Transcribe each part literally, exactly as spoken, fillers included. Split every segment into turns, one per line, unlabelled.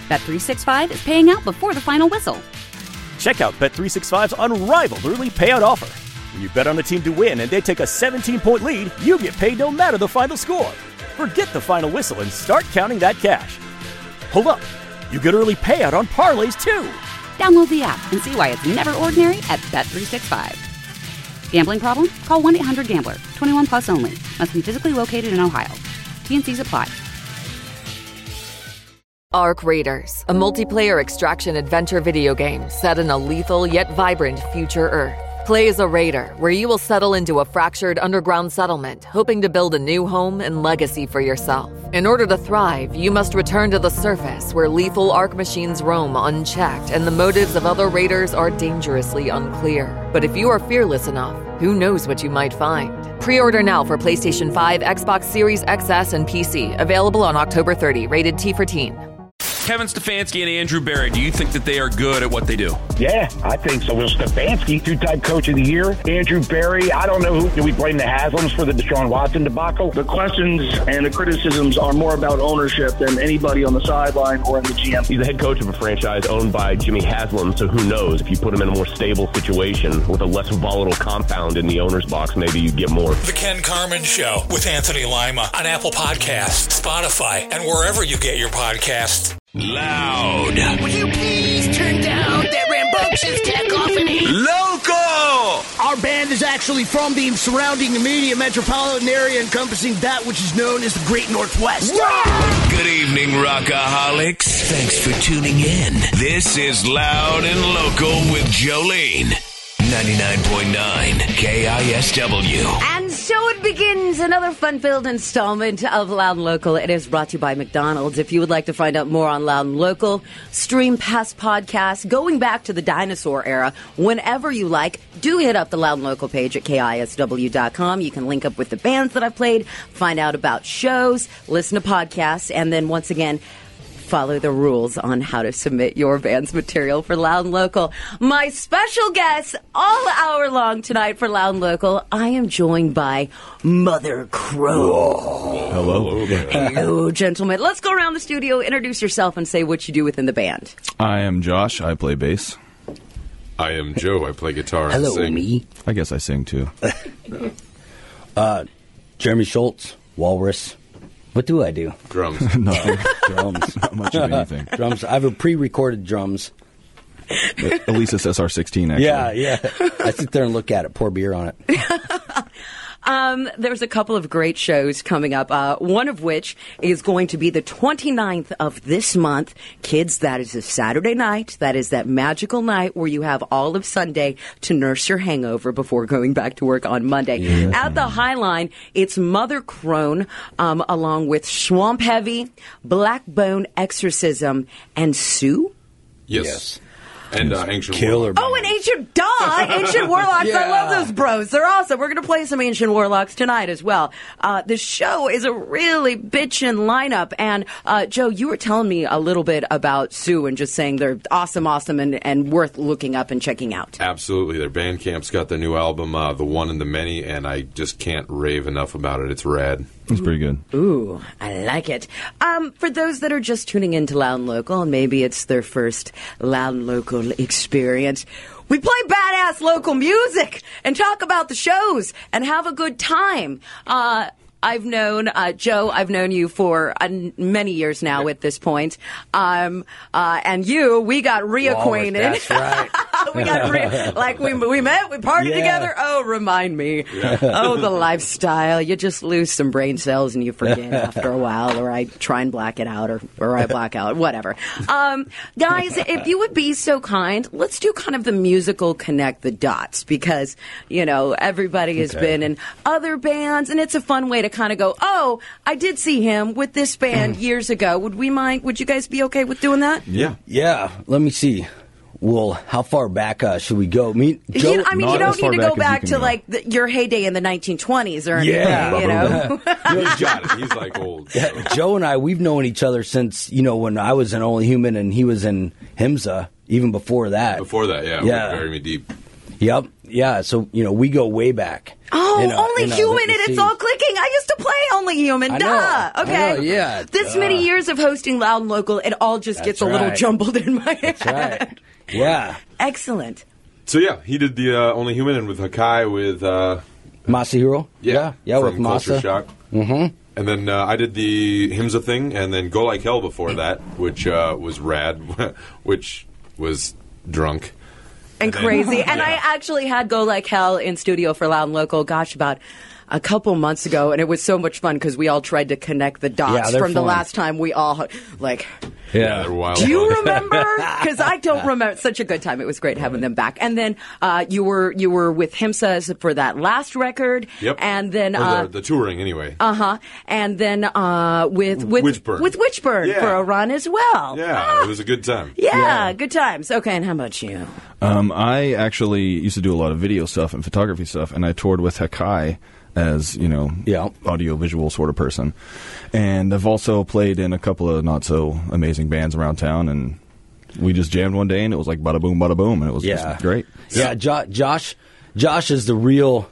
Bet three sixty-five is paying out before the final whistle.
Check out Bet three sixty-five's unrivaled early payout offer. When you bet on a team to win and they take a seventeen-point lead, you get paid no matter the final score. Forget the final whistle and start counting that cash. Hold up. You get early payout on parlays, too.
Download the app and see why it's never ordinary at Bet three sixty-five. Gambling problem? Call one eight hundred gambler. twenty-one plus only. Must be physically located in Ohio. T and C's apply.
Arc Raiders, a multiplayer extraction adventure video game set in a lethal yet vibrant future Earth. Play as a raider, where you will settle into a fractured underground settlement, hoping to build a new home and legacy for yourself. In order to thrive, you must return to the surface, where lethal Arc machines roam unchecked and the motives of other raiders are dangerously unclear. But if you are fearless enough, who knows what you might find? Pre-order now for PlayStation five, Xbox Series X S, and P C. Available on October thirtieth. Rated T for teen.
Kevin Stefanski and Andrew Berry, do you think that they are good at what they do?
Yeah, I think so. Will Stefanski, two-time coach of the year. Andrew Berry, I don't know who. Do we blame the Haslams for the Deshaun Watson debacle?
The questions and the criticisms are more about ownership than anybody on the sideline or in the G M.
He's the head coach of a franchise owned by Jimmy Haslam, so who knows? If you put him in a more stable situation with a less volatile compound in the owner's box, maybe you get more.
The Ken Carman Show with Anthony Lima on Apple Podcasts, Spotify, and wherever you get your podcasts.
Loud.
Would you please turn down that rambunctious cacophony?
Local.
Our band is actually from the surrounding immediate metropolitan area encompassing that which is known as the Great Northwest.
Good evening, rockaholics. Thanks for tuning in. This is Loud and Local with Jolene. ninety-nine point nine K I S W.
And so it begins another fun-filled installment of Loud and Local. It is brought to you by McDonald's. If you would like to find out more on Loud and Local, stream past podcasts going back to the dinosaur era whenever you like, do hit up the Loud and Local page at K I S W dot com. You can link up with the bands that I've played, find out about shows, listen to podcasts, and then once again, follow the rules on how to submit your band's material for Loud and Local. My special guest all hour long tonight for Loud and Local, I am joined by Mother Crow.
Hello.
Hello, gentlemen. Let's go around the studio, introduce yourself, and say what you do within the band.
I am Josh. I play bass.
I am Joe. I play guitar
Hello,
and sing.
me.
I guess I sing, too.
uh, Jeremy Schultz, Walrus. What do I do?
Drums.
Nothing.
Drums.
Not much of anything.
Drums. I have a pre-recorded drums.
Elisa's S R sixteen, actually.
Yeah, yeah. I sit there and look at it, pour beer on it.
Um, there's a couple of great shows coming up, uh, one of which is going to be the twenty-ninth of this month. Kids, that is a Saturday night. That is that magical night where you have all of Sunday to nurse your hangover before going back to work on Monday. Yeah. At the Highline, it's Mother Crone, um, along with Swamp Heavy, Blackbone Exorcism, and Sue?
Yes. yes. And uh, Ancient
Killer.
Oh, and Ancient, duh! Ancient Warlocks. Yeah. I love those bros. They're awesome. We're going to play some Ancient Warlocks tonight as well. Uh, the show is a really bitchin' lineup. And, uh, Joe, you were telling me a little bit about Sue and just saying they're awesome, awesome, and, and worth looking up and checking out.
Absolutely. Their Bandcamp's got their new album, uh, The One and the Many, and I just can't rave enough about it. It's rad.
It's pretty good.
Ooh, I like it. Um, for those that are just tuning into Loud and Local, and maybe it's their first Loud and Local experience, we play badass local music and talk about the shows and have a good time. Uh, I've known, uh, Joe, I've known you for uh, many years now yep. at this point. Um, uh, and you, we got reacquainted.
Walrus, that's right.
we got re- like we we met, we partied yeah. together. Oh, remind me. Yeah. Oh, the lifestyle. You just lose some brain cells and you forget after a while, or I try and black it out, or, or I black out, whatever. Um, guys, if you would be so kind, let's do kind of the musical connect the dots, because, you know, everybody has okay. been in other bands, and it's a fun way to kind of go, oh, I did see him with this band years ago. Would we mind? Would you guys be okay with doing that?
Yeah. Yeah. Let me see. Well, how far back uh, should we go? Me, Joe,
you, I mean, you don't need to go back, back to, go. like, the, your heyday in the nineteen twenties or anything,
yeah.
you know?
He's got it. He's like old. So.
Yeah, Joe and I, we've known each other since, you know, when I was in Only Human and he was in Himza, even before that.
Before that, yeah.
Yeah.
Bury Me Deep.
Yep. Yeah. So you know, we go way back.
Oh,
in, uh,
Only
in, uh,
Human,
the-
and
the
it's
scene.
all clicking. I used to play Only Human.
I
Duh.
know.
Okay.
I know, yeah.
This
Duh.
many years of hosting Loud and Local, it all just
That's
gets a little
right.
jumbled in my head.
That's right. Yeah.
Excellent.
So yeah, he did the uh, Only Human, and with Hakai with uh,
Masahiro.
yeah,
Yeah.
from
With
Culture
Masa.
Shock.
Mm-hmm.
And then uh, I did the Himsa thing, and then Go Like Hell before that, which uh, was rad, which was drunk.
And
then-
crazy. And
Yeah.
I actually had Go Like Hell in studio for Loud and Local, gosh, about a couple months ago, and it was so much fun because we all tried to connect the dots
Yeah, they're
from the
fun.
last time we all, like,
Yeah, they're wild.
do you remember? Because I don't remember. It's such a good time. It was great having them back. And then uh, you were you were with Himsa for that last record.
Yep.
And then
Or
uh,
the, the touring, anyway.
uh huh. And then uh, with with
Witchburn.
with Witchburn
Yeah.
for a run as well.
Yeah, it was a good time.
Yeah, good times. Okay, and how about you?
Um, I actually used to do a lot of video stuff and photography stuff, and I toured with Hakai as, you know,
yeah.
audio visual sort of person. And I've also played in a couple of not so amazing bands around town, and we just jammed one day and it was like bada boom, bada boom, and it was
Yeah.
just great.
Yeah, jo- Josh. Josh is the real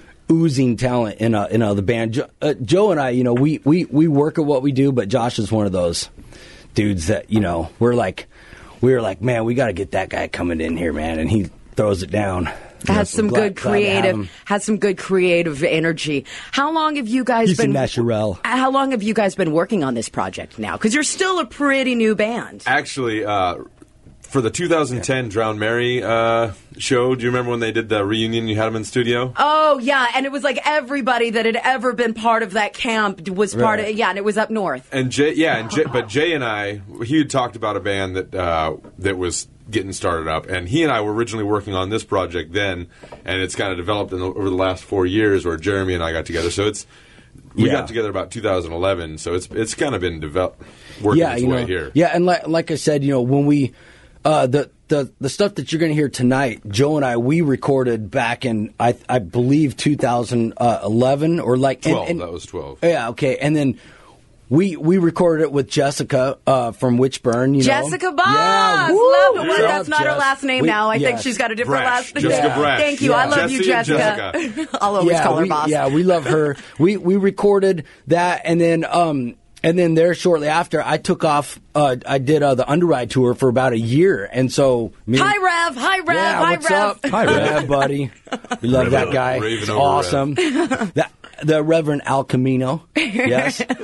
oozing talent in uh, in uh, the band. Jo- uh, Joe and I, you know, we, we we work at what we do, but Josh is one of those dudes that, you know, we're like, we were like, man, we got to get that guy coming in here, man, and he throws it down.
Has some
Glad-
good
glad to have
creative,
him.
has some good creative energy. How long have you guys
He's a
been?
naturel.
How long have you guys been working on this project now? Because you're still a pretty new band.
Actually, uh, for the two thousand ten Drown Mary uh, show, do you remember when they did the reunion? You had them in studio.
Oh yeah, and it was like everybody that had ever been part of that camp was part
Right.
of. Yeah, and it was up north.
And Jay, yeah, and Jay, but Jay and I, he had talked about a band that uh, that was getting started up, and he and I were originally working on this project then, and it's kind of developed in the, over the last four years where Jeremy and I got together. So it's we
Yeah.
got together about two thousand eleven, so it's it's kind of been developed working
yeah,
its
you
way
know,
here.
Yeah, and like like I said, you know, when we uh, the the the stuff that you're going to hear tonight, Joe and I, we recorded back in I I believe two thousand eleven or like and-
twelve.
and-
that was twelve.
Yeah, okay, and then. We we recorded it with Jessica uh, from Witchburn. You know?
Jessica Boss,
Yeah,
love
woo!
it. Well,
Love
that's not her
Jess.
last name
We-
now. I think
yes.
she's got a different
Brash.
last name.
Jessica Brash.
Thank you. I
Yeah.
love you,
Jesse and
Jessica.
Jessica.
I'll always
yeah,
call her
we,
boss.
Yeah, we love her. we we recorded that, and then um and then there shortly after, I took off. Uh, I did uh, the Underride tour for about a year, and so me,
Hi, Rev. Hi, Rev.
yeah,
Hi,
what's
Rev.
up? Hi, Rev, buddy. We love that guy.
Raving
It's
over
awesome. that, the Reverend Al Camino. Yes, yes. That's,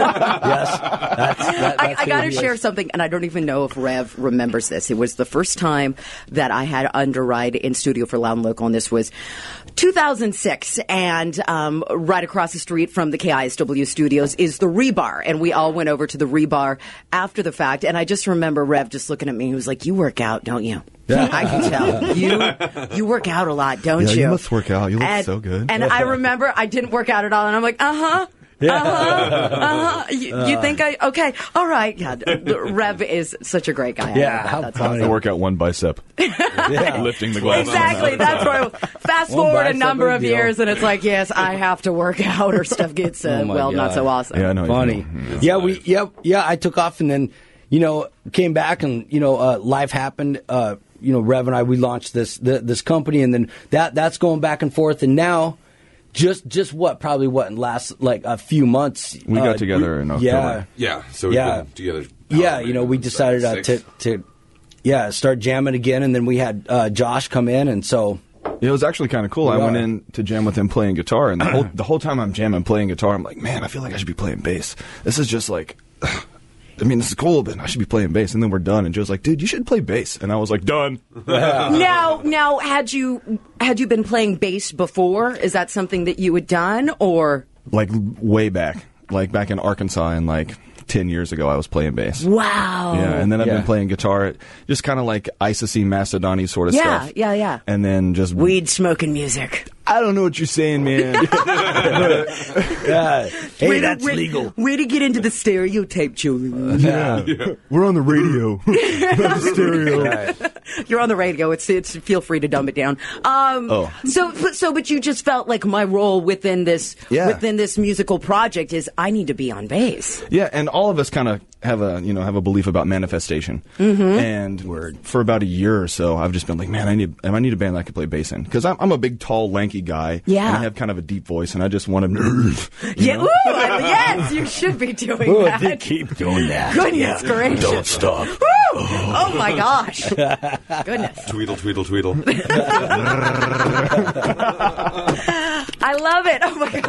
that,
I,
that's
I
who
got to
he
share
is.
something, and I don't even know if Rev remembers this. It was the first time that I had Underride in studio for Loud and Local, and this was two thousand six. And um, right across the street from the K I S W studios is the Rebar, and we all went over to the Rebar after the fact. And I just remember Rev just looking at me. He was like, "You work out, don't you?" I can tell you you work out a lot, don't
Yeah,
you?
you must work out. You look
and,
so good.
And I remember I didn't work out at all, and I'm like, uh huh.
Yeah.
Uh-huh. Uh-huh. You, you think I... Okay. All right. Yeah. the- Rev is such a great guy. I
Yeah,
love that.
how
That's
funny.
I work out one bicep,
Yeah.
lifting the glass.
Exactly. That's right. Fast
One
forward a
bicep
number
and
of
deal.
years, and it's like, yes, I have to work out, or stuff gets, uh,
Oh my
well, not
God.
so awesome.
Yeah, I know.
Funny.
It's
Yeah,
nice.
we yeah yeah. I took off and then you know came back and you know uh, life happened. Uh, you know, Rev and I we launched this th- this company and then that that's going back and forth and now. Just, just what? Probably what? In last like a few months,
We
uh,
got together
we-
in October.
Yeah,
Yeah, so we've
Yeah.
been together.
yeah. You know, we decided uh, to to yeah start jamming again, and then we had uh, Josh come in, and so
It was actually kind of cool. I
Yeah.
went in to jam with him playing guitar, and the whole, the whole time I'm jamming playing guitar, I'm like, man, I feel like I should be playing bass. This is just like, I mean, this is cool, but I should be playing bass. And then we're done, and Joe's like, dude, you should play bass. And I was like, done.
Now, now, had you had you been playing bass before? Is that something that you had done, or?
Like way back, like back in Arkansas, and like ten years ago, I was playing bass.
Wow.
Yeah, and then I've
Yeah.
been playing guitar, just kind of like Isocene Macedoni sort of
Yeah,
stuff.
yeah, yeah.
And then just
Weed smoking music.
I don't know what you're saying, man.
yeah. Hey,
Way to-
that's
way-
legal.
Way to get into the stereotype, Julie.
yeah. We're on the radio. Stereo.
Right.
You're on the radio. It's it's. Feel free to dumb it down. Um,
Oh.
So, but, so, but you just felt like my role within this
Yeah.
within this musical project is I need to be on bass.
Yeah, and all of us kind of have a you know have a belief about manifestation,
Mhm.
and Word. for about a year or so, I've just been like, man, I need I need a band that I can play bass in because I'm, I'm a big, tall, lanky guy,
Yeah.
and I have kind of a deep voice, and I just want to.
Yeah, ooh, I- yes, you should be doing
Ooh,
that.
keep doing that.
Goodness
Yeah.
gracious.
Don't stop.
Woo! Oh my gosh. Goodness.
Tweedle, tweedle, tweedle.
I love it. Oh my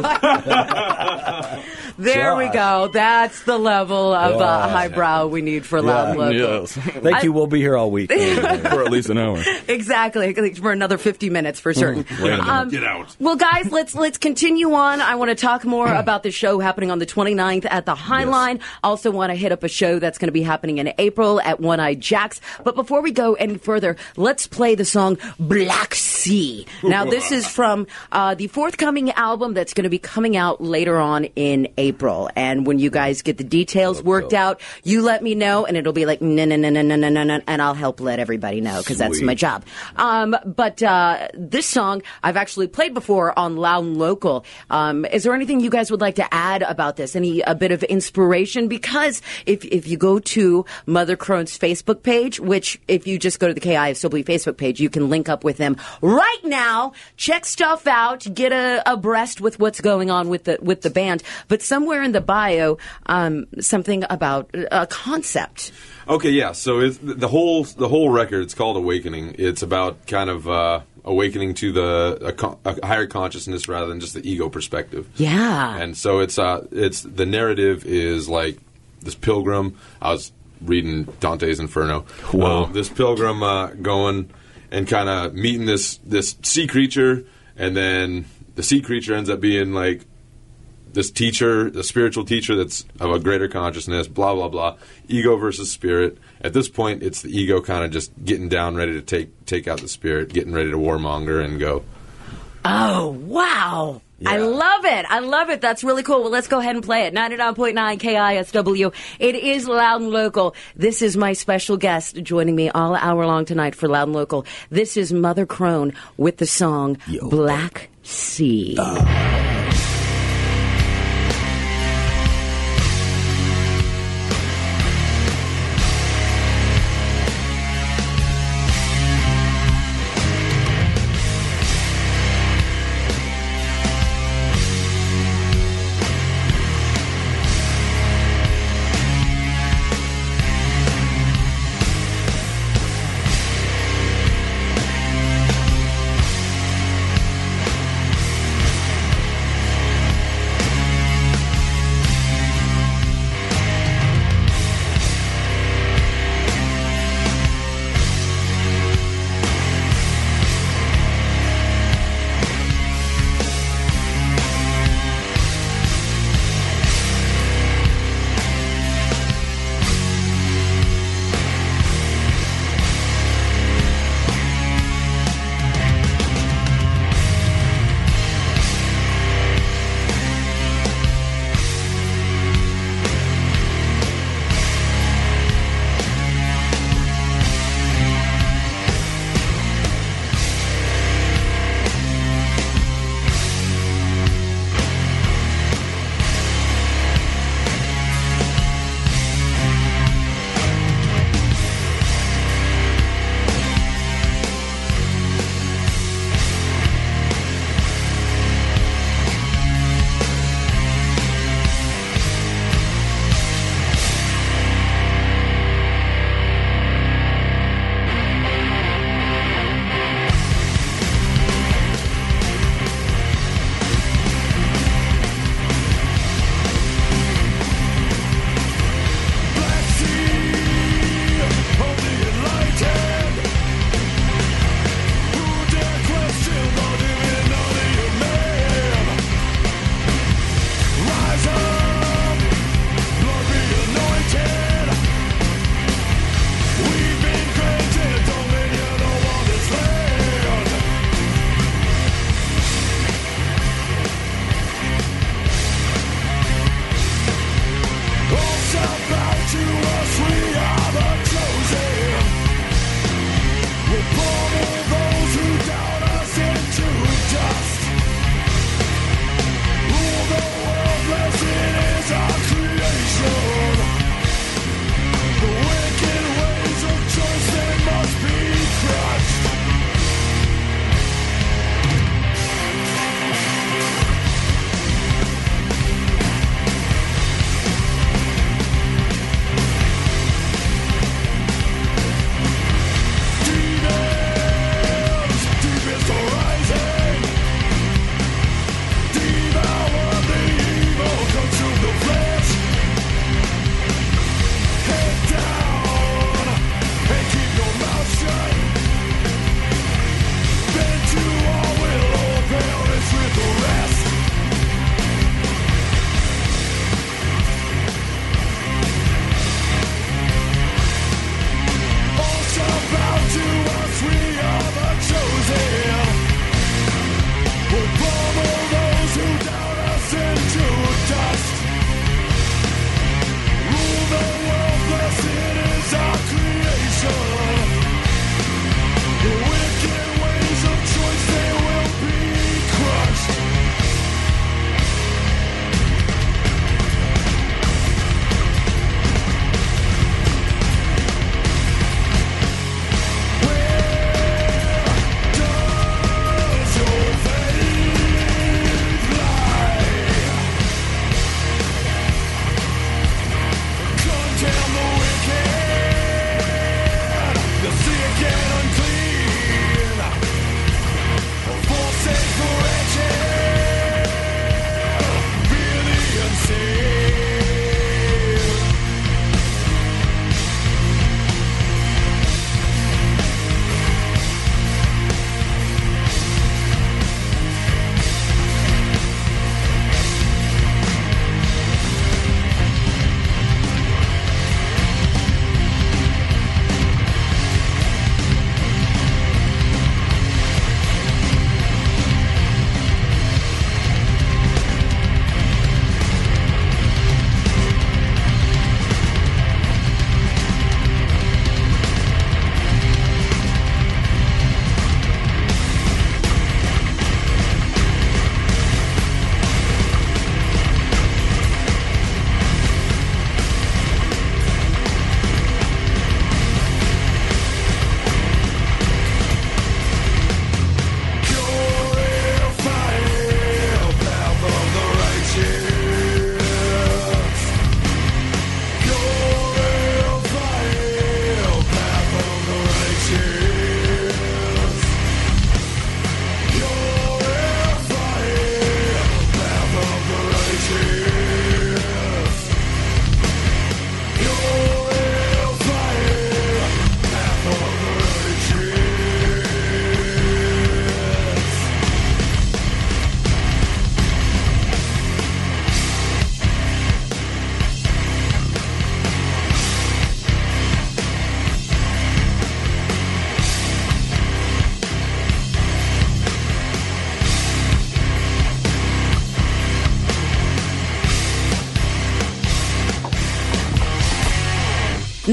God. There we go. That's the level of uh,
Yeah.
highbrow we need for Loud and Local.
Yes.
Thank
I-
you. We'll be here all week.
For at least an hour.
Exactly, for another fifty minutes for certain.
Wait a minute.
Um,
Get out.
Well, guys, let's let's continue on. I want to talk more about the show happening on the twenty-ninth at the Highline. Also want to hit up a show that's going to be happening in April at One Eye Jack's. But before we go any further, let's play the song Black Sea. Now, this is from uh, the forthcoming album that's going to be coming out later on in April. And when you guys get the details worked out, you let me know, and it'll be like, no, no, no, no, no, no, no, no, and I'll help let everybody know, because that's
Sweet.
my job. Um, but uh, this song I've actually played before on Loud and Local. Um, is there anything you guys would like to add about this? Any a bit of inspiration? Because if if you go to Mother Crone's Facebook page, which if you just go to the K I S W Facebook page, you can link up with them right now. Check stuff out, get a, abreast with what's going on with the with the band. But somewhere in the bio, um, something about a concept.
Okay, yeah. So it's, the whole the whole record, it's called Awakening. It's about kind of uh, awakening to the a, con- a higher consciousness rather than just the ego perspective.
Yeah.
And so it's uh, it's the narrative is like this pilgrim. I was reading Dante's Inferno.
Whoa.
Um, this pilgrim uh, going and kind of meeting this this sea creature, and then the sea creature ends up being like this teacher, the spiritual teacher that's of a greater consciousness, blah, blah, blah. Ego versus spirit. At this point, it's the ego kind of just getting down, ready to take take out the spirit, getting ready to warmonger and go.
Oh, wow. I love it. I love it. That's really cool. Well, let's go ahead and play it. ninety-nine point nine K I S W. It is Loud and Local. This is my special guest joining me all hour long tonight for Loud and Local. This is Mother Crone with the song Black Sea.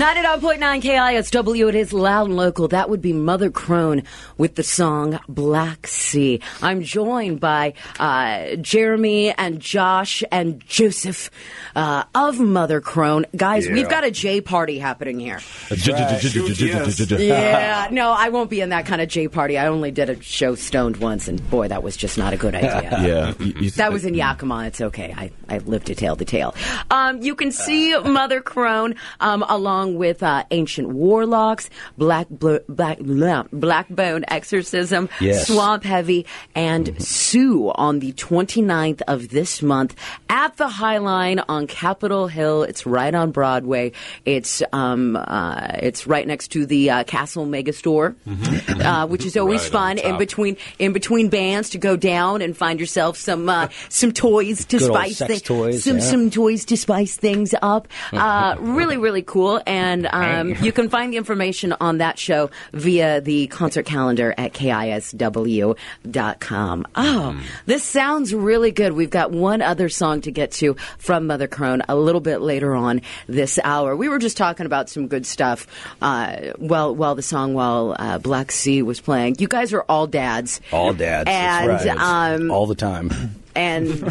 ninety-nine point nine K I S W, it is loud and local. That would be Mother Crone with the song Black Sea. I'm joined by uh, Jeremy and Josh and Joseph uh, of Mother Crone. Guys,
Yeah.
we've got a J party happening here.
That's right.
Yeah, no, I won't be in that kind of J party. I only did a show stoned once, and boy, that was just not a good idea.
Yeah. You- you-
That was in Yakima. It's okay. I, I lived to tell the tale. Um, you can see Mother Crone um, along with uh, Ancient Warlocks, Black Blo- Black blah, Blackbone Exorcism,
Yes.
Swamp Heavy, and Sue on the twenty-ninth of this month at the Highline on Capitol Hill. It's right on Broadway. It's um, uh, it's right next to the uh, Castle Megastore, uh, which is always
Right on
fun. In
top.
between in between bands to go down and find yourself some uh, some toys to
Good old
spice
sex
thi-
toys,
some
yeah.
some toys to spice things up. Uh, really, really cool. And um, you can find the information on that show via the concert calendar at K I S W dot com. Oh, this sounds really good. We've got one other song to get to from Mother Crone a little bit later on this hour. We were just talking about some good stuff uh, while, while the song, while uh, Black Sea was playing. You guys are all dads.
All dads.
And,
that's right.
um,
all the time.
and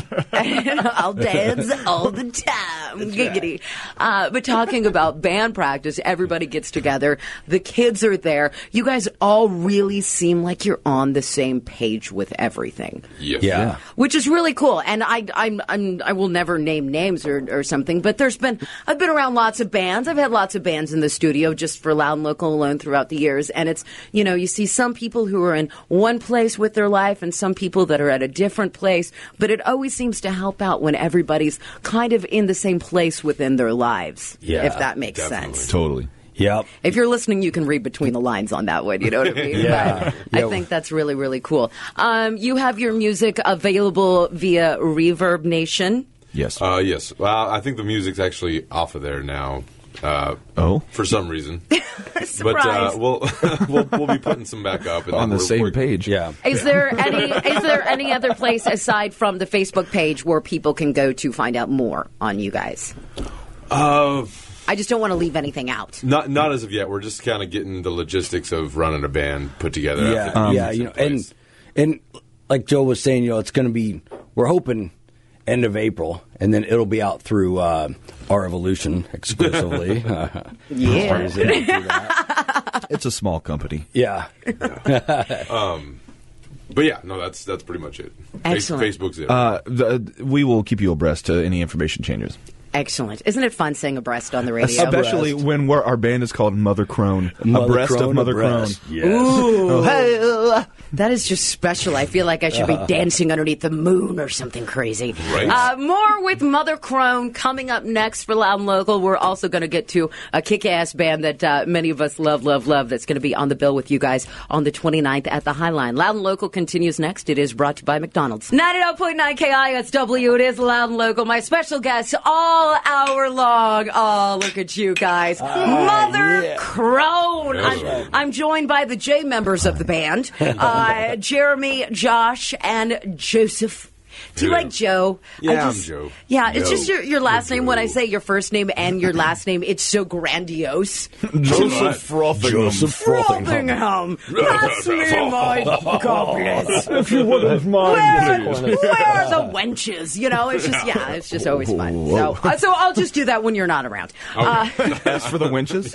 all dads all the time. Giggity. Uh, but talking about band practice, everybody gets together. The kids are there. You guys all really seem like you're on the same page with everything.
Yes.
Yeah.
Which is really cool. And I, I'm, I'm, I will never name names or, or something, but there's been, I've been around lots of bands. I've had lots of bands in the studio just for Loud and Local alone throughout the years. And it's, you know, you see some people who are in one place with their life and some people that are at a different place. But it always seems to help out when everybody's kind of in the same place within their lives,
Yeah,
if that makes sense.
Totally.
Yep.
If you're listening, you can read between the lines on that one. You know what I mean?
Yeah.
But
Yeah.
I think that's really, really cool. Um, you have your music available via Reverb Nation.
Yes.
Uh, yes. Well, I think the music's actually off of there now. Uh,
oh,
for some reason. But uh,
Surprise.
we'll, we'll we'll be putting some back up and
On
then
the
we're-
same
we're-
page.
Yeah.
Is there any is there any other place aside from the Facebook page where people can go to find out more on you guys?
Uh,
I just don't want to leave anything out.
not not as of yet. We're just kind of getting the logistics of running a band put together.
Yeah,
after the
yeah,
music's
you
in
know,
place.
and and like Joe was saying, you know, it's going to be. We're hoping end of April, and then it'll be out through uh, our Evolution exclusively.
Yeah.
As far as they do that.
It's a small company.
Yeah.
um, but yeah, no, that's that's pretty much it. Face-
Excellent.
Facebook's it.
Uh, the, we will keep you abreast to any information changes.
Excellent. Isn't it fun saying abreast on the radio?
Especially when we're, our band is called Mother Crone.
Mother
abreast
Crone,
of Mother
abreast.
Crone.
Yes.
Ooh.
Hey.
That is just special. I feel like I should be
Uh.
dancing underneath the moon or something crazy.
Right.
Uh, more with Mother Crone coming up next for Loud and Local. We're also going to get to a kick-ass band that uh, many of us love, love, love that's going to be on the bill with you guys on the twenty-ninth at the Highline. Loud and Local continues next. It is brought to you by McDonald's. ninety-nine point nine K I S W. It is Loud and Local. My special guest all hour long. Oh, look at you guys. Mother
yeah.
Crone.
That's
I'm,
right.
I'm joined by the J members of the band, uh, Jeremy, Josh, and Joseph. Do you
Yeah.
like Joe?
Yeah,
I
I'm
just-
Joe.
Yeah, it's
Joe.
just your, your last
I'm
name. When I
Joe.
say your first name and your last name, it's so grandiose.
Joseph Frothingham.
Joseph
Frothingham. That's me, my goblins.
If you wouldn't mind.
Where, where are the wenches? You know, it's just, yeah, it's just always fun. So, uh, so I'll just do that when you're not around. Uh,
As for the winches,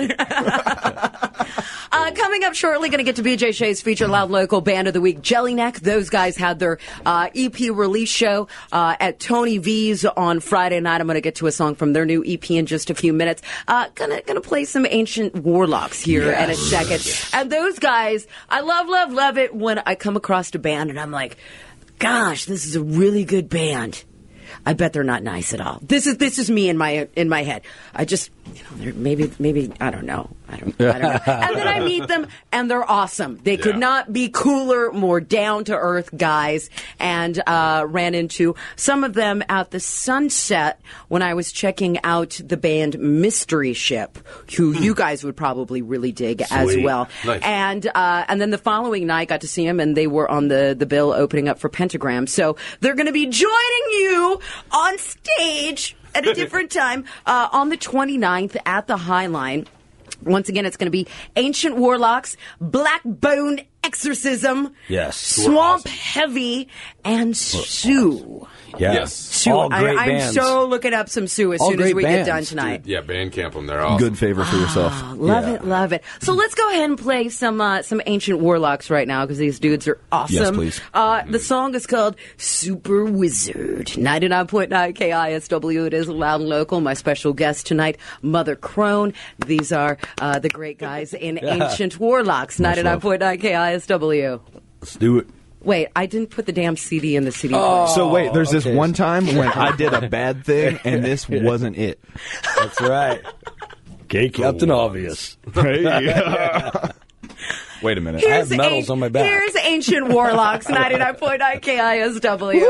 Uh, coming up shortly, going to get to B J Shea's feature Loud Local Band of the Week, Jellyneck. Those guys had their uh, E P release show uh, at Tony V's on Friday night. I'm going to get to a song from their new E P in just a few minutes. Uh, gonna gonna play some Ancient Warlocks here in a second. And those guys, I love, love, love it when I come across a band and I'm like, gosh, this is a really good band. I bet they're not nice at all. This is this is me in my in my head. I just, you know, they're maybe maybe I don't know. I don't, I don't know. And then I meet them, and they're awesome. They could
Yeah.
not be cooler, more down to earth guys. And uh, ran into some of them at the Sunset when I was checking out the band Mystery Ship, who you guys would probably really dig as
Sweet.
well.
Nice.
And uh, and then the following night, got to see them, and they were on the the bill opening up for Pentagram. So they're going to be joining you on stage at a different time uh, on the twenty-ninth at the Highline. Once again, it's going to be Ancient Warlocks, Black Bone Exorcism,
Yes.
Swamp Heavy, and Sue.
Yeah.
Yes.
Sue.
All great
I, I'm
bands.
so looking up some Sue as
All
soon as
great
we
bands.
get done tonight.
Yeah, Bandcamp them. They're awesome.
Good favor for yourself.
Ah, love
Yeah.
it, love it. So let's go ahead and play some uh, some Ancient Warlocks right now because these dudes are awesome.
Yes, please.
Uh, the song is called Super Wizard. ninety-nine point nine K I S W. It is Loud and Local. My special guest tonight, Mother Crone. These are uh, the great guys in Ancient Warlocks. ninety-nine point nine K I S W.
Let's do it.
Wait, I didn't put the damn C D in the C D
Oh.
player.
So wait, there's
okay.
this one time when I did a bad thing and this wasn't it.
That's right. Okay, Captain Obvious.
Hey. Wait a minute.
I have medals
An-
on my back.
Here's Ancient Warlocks. ninety-nine point nine K I S W.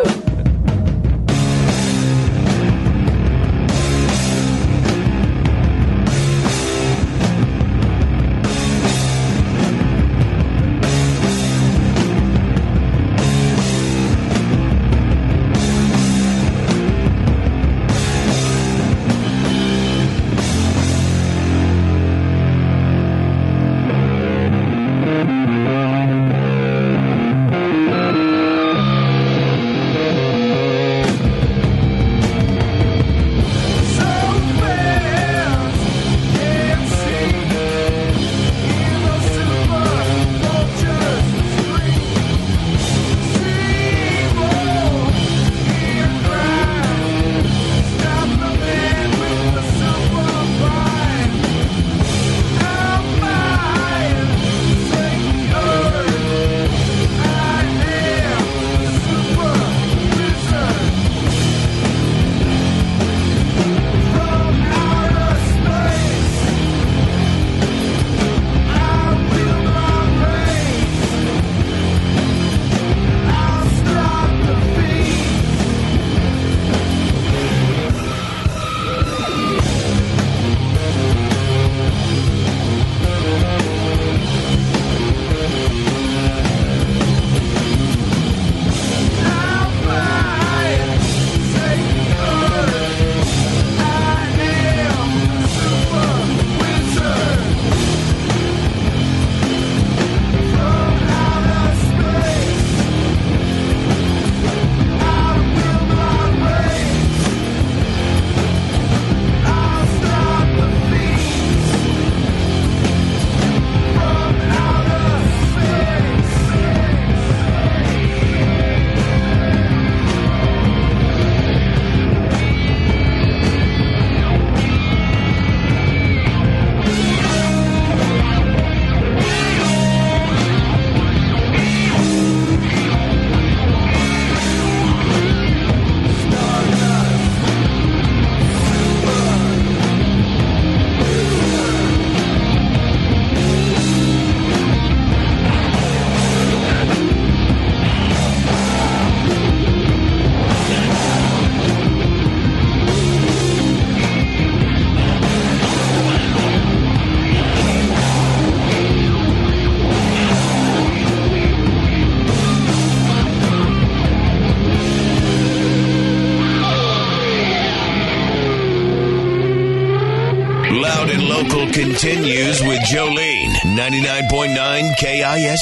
Loud and Local continues with Jolene, ninety-nine point nine K I S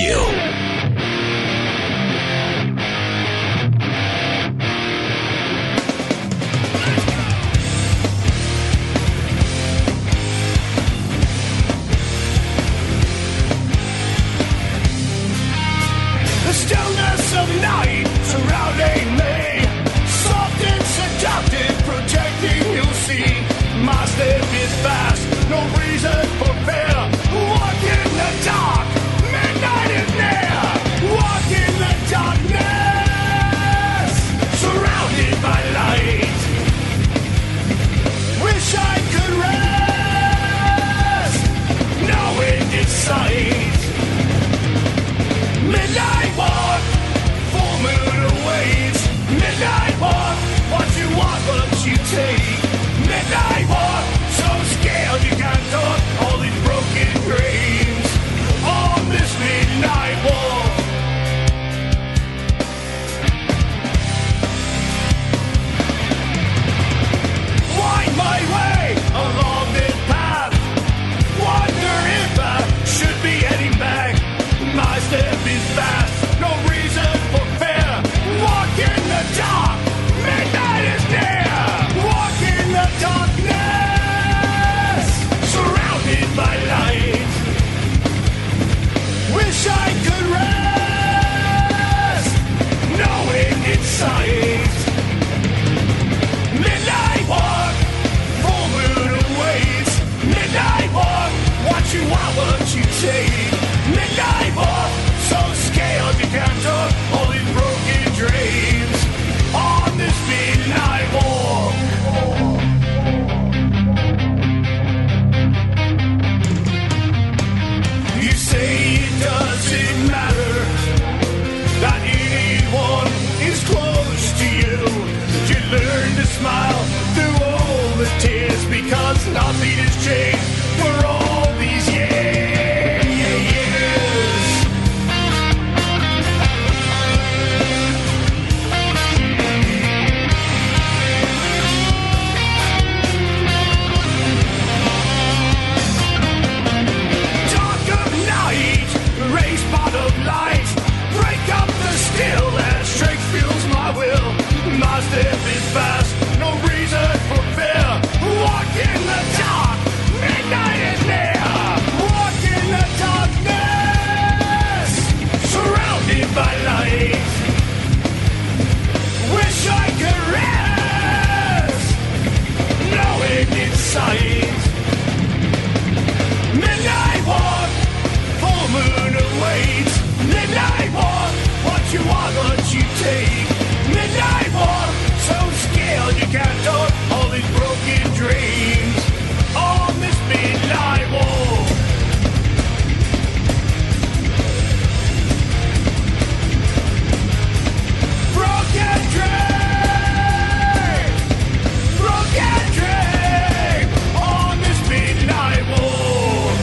W.
The stillness of night surrounding me, soft and seductive, protecting you see. My step is fast, no reason for fear. Walk in the dark, midnight is near. Walk in the darkness, surrounded by light. Wish I could rest, knowing it's sight. Midnight walk, full moon awaits. Midnight walk, what you want, what you take. Midnight walk, so scared you can't talk. All these broken dreams on this midnight walk. Wind my way along this path. are what you take. Midnight walk, so scared you can't talk. All these broken dreams on this midnight walk. You say it doesn't matter that anyone is close to you. You learn to smile through all the tears because nothing has changed for all these years. Dark of night, race bottom light, break up the still as strength fuels my will. My step is fast, no reason for fear. Walk in the dark, midnight is near. Walk in the darkness, surrounded by light. Wish I could rest, knowing it's sight. Midnight walk, full moon awaits. Midnight walk, what you want, what you take. Midnight walk, so scared you can't talk. All these broken dreams on this midnight walk. Broken dream, broken dream on this midnight walk.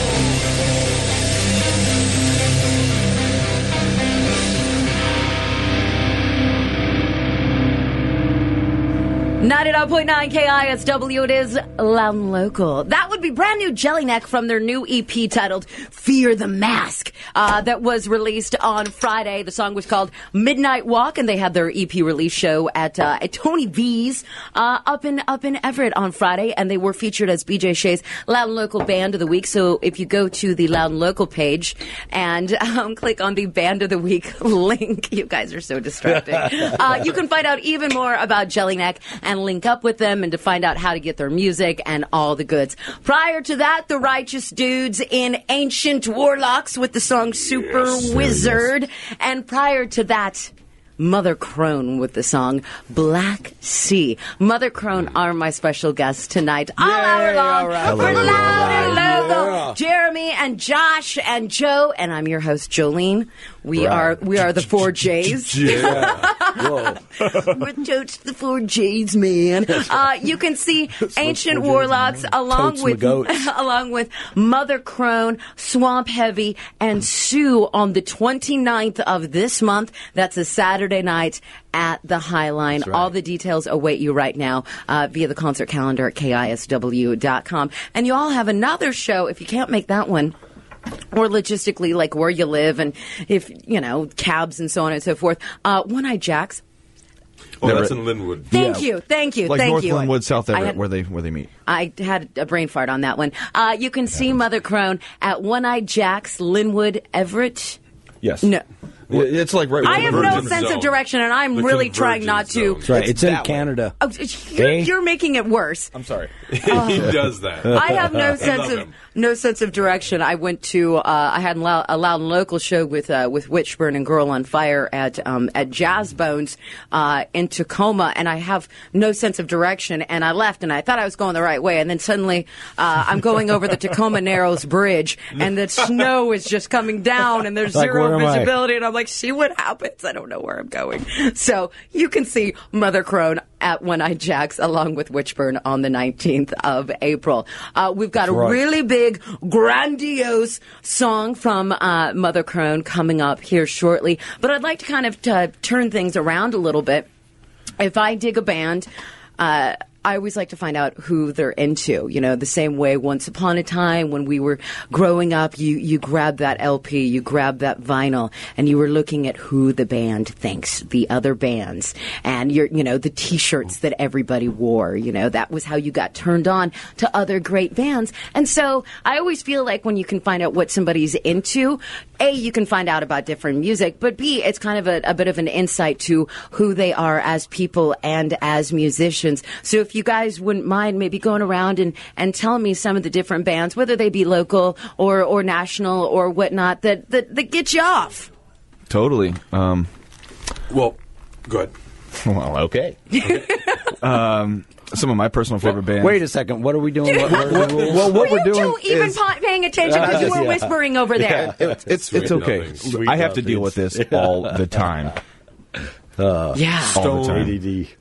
ninety-nine point nine K I S W, it is Loud and Local. That would be brand new Jellyneck from their new E P titled Fear the Mask, uh, that was released on Friday. The song was called Midnight Walk, and they had their E P release show at, uh, at Tony V's uh, up in up in Everett on Friday, and they were featured as B J Shea's Loud and Local Band of the Week. So if you go to the Loud and Local page and um, click on the Band of the Week link, you guys are so distracting. uh, you can find out even more about Jellyneck and link up with them and to find out how to get their music and all the goods. Prior to that, the Righteous Dudes in Ancient Warlocks with the song Super yes, Wizard. Yes. And prior to that, Mother Crone with the song Black Sea. Mother Crone are my special guests tonight. All hour long. Right. We're Loud and Local. Yeah. Jeremy and Josh and Joe, and I'm your host, Jolene. We right. are we are the four J's.
Yeah. Whoa.
We're totes the four J's, man. Uh, you can see Ancient Warlocks along totes with along with Mother Crone, Swamp Heavy, and Sue on the twenty-ninth of this month. That's a Saturday night at the Highline. Right. All the details await you right now uh, via the concert calendar at K I S W dot com. And you all have another show if you can't make that one. Or logistically, like where you live and if, you know, cabs and so on and so forth. Uh, One-Eyed Jacks.
Oh, Never. That's in Linwood.
Thank
yeah.
you, thank you,
like
thank
North
you.
Like North Linwood, South Everett,
had,
where they where they meet.
I had a brain fart on that one. Uh, you can see Mother Crone at One-Eyed Jacks, Linwood, Everett.
Yes.
No.
It's like right.
I have no
Virgin
sense
zone.
of direction, and I'm
The
really trying not to.
That's right. It's, it's in Canada.
Oh, you're,
okay.
you're making it worse.
I'm sorry.
Uh,
he does that.
I have no sense of
him.
no sense of direction. I went to uh, I had a Loud, a Loud and Local show with uh, with Witchburn and Girl on Fire at um, at Jazz Bones uh, in Tacoma, and I have no sense of direction. And I left, and I thought I was going the right way, and then suddenly uh, I'm going over the Tacoma Narrows Bridge, and the snow is just coming down, and there's
like,
zero
where
visibility, and I'm like, see what happens. I don't know where I'm going. So you can see Mother Crone at One-Eyed Jacks along with Witchburn on the nineteenth of April. Uh, we've got That's a right. really big, grandiose song from uh, Mother Crone coming up here shortly. But I'd like to kind of uh, turn things around a little bit. If I dig a band, uh, I always like to find out who they're into. You know, the same way once upon a time when we were growing up, you, you grabbed that L P, you grabbed that vinyl, and you were looking at who the band thinks, the other bands, and your, you know, the T-shirts that everybody wore. You know, that was how you got turned on to other great bands. And so I always feel like when you can find out what somebody's into, A, you can find out about different music, but B, it's kind of a, a bit of an insight to who they are as people and as musicians. So if if you guys wouldn't mind maybe going around and, and telling me some of the different bands, whether they be local or, or national or whatnot, that, that, that get you off.
Totally. Um,
well, go ahead.
Well, okay. um, some of my personal favorite bands.
Wait a second. What are we doing? What, what are the rules?
Well, what
Were
we're
you
doing
two even
is
pa- paying attention because you were
Yeah.
whispering over there?
Yeah, it- it's it's okay. I have to deal with this all the time.
Uh,
yeah,
all the time.
A D D.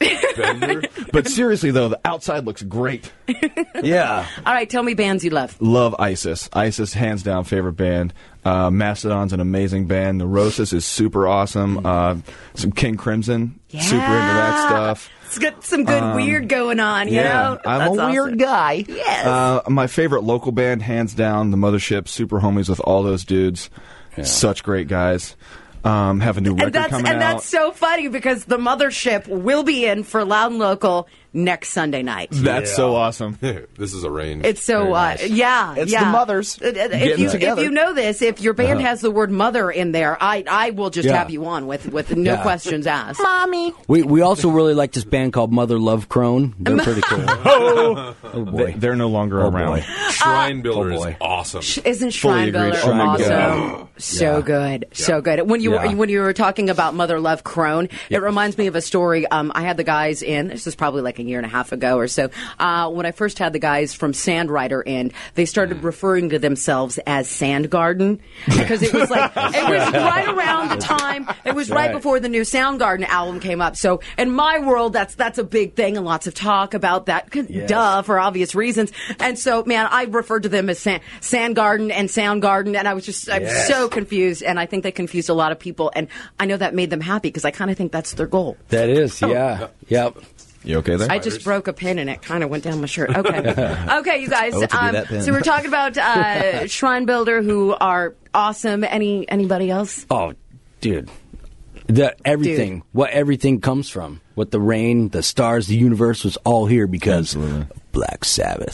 But seriously, though, the outside looks great.
Yeah.
All right, tell me bands you love.
Love ISIS. ISIS, hands down, favorite band. Uh, Mastodon's an amazing band. Neurosis is super awesome. Uh, some King Crimson,
Yeah.
super into that stuff.
It's got some good
Um,
weird going on, you
yeah,
know?
I'm
That's
a
awesome.
weird guy.
Yes.
Uh, my favorite local band, hands down, the Mothership. Super homies with all those dudes. Such great guys. Um, have a new record
and that's
coming
and
out.
that's so funny because the Mothership will be in for Loud and Local next Sunday night.
That's so awesome.
This is arranged.
It's so
Very
uh,
nice.
yeah,
It's
yeah.
the mothers
Uh, uh, If
getting
you if
together.
you know this, if your band
Uh-huh.
has the word mother in there, I I will just
Yeah.
have you on with with no
Yeah.
questions asked.
Mommy.
We we also really like this band called Mother Love Crone. They're pretty cool.
oh,
Oh boy.
They, are no longer
Oh,
around.
boy.
Shrine Builder
oh, boy.
is awesome.
Isn't
Fully
Shrine
agreed.
Builder
Oh, my
awesome?
God.
So
Yeah.
good, so good. When you
Yeah.
were, when you were talking about Mother Love Crone, it reminds me of a story. Um, I had the guys in. This was probably like a year and a half ago or so. Uh, when I first had the guys from Sandrider in, they started referring to themselves as Sand Garden because it was like it was right around the time. It was right
right.
before the new Soundgarden album came up. So in my world, that's that's a big thing and lots of talk about that.
Yes.
Duh, for obvious reasons. And so, man, I referred to them as Sand, Sand Garden and Soundgarden, and I was just I'm
Yes.
so confused, and I think they confused a lot of people, and I know that made them happy because I kind of think that's their goal.
That is, yeah. Yep.
You okay there?
I just broke a pin and it kind of went down my shirt. Okay, okay, you guys.
I want to be
Um,
that pin.
so we're talking about uh, Shrine Builder, who are awesome. Any anybody else?
Oh, dude. The everything,
Dude.
what everything comes from, what the rain, the stars, the universe was all here because
Absolutely.
of Black Sabbath.